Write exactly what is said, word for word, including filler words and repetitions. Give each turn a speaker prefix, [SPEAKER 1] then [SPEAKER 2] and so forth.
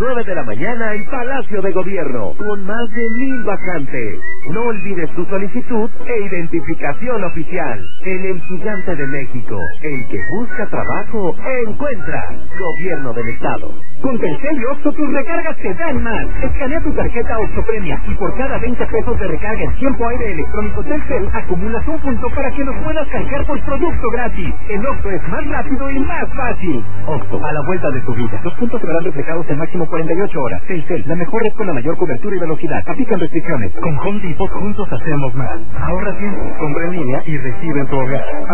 [SPEAKER 1] nueve de la mañana en Palacio de Gobierno, con más de mil vacantes. No olvides tu solicitud e identificación oficial. En el Gigante de México, el que busca trabajo, encuentra. Gobierno del Estado.
[SPEAKER 2] Con Telcel y Oxxo tus recargas te dan más. Escanea tu tarjeta Oxxo Premia y por cada veinte pesos de recarga en tiempo aire electrónico Telcel, acumulas un punto para que los puedas canjear por producto gratis. El Oxxo es más rápido y más fácil. Oxxo, a la vuelta de tu vida. Los puntos serán reflejados en máximo cuarenta y ocho horas. Telcel, la mejor red con la mayor cobertura y velocidad. Aplican restricciones. Con Home Depot juntos hacemos más. Ahorra tiempo, compra en línea y recibe en tu hogar.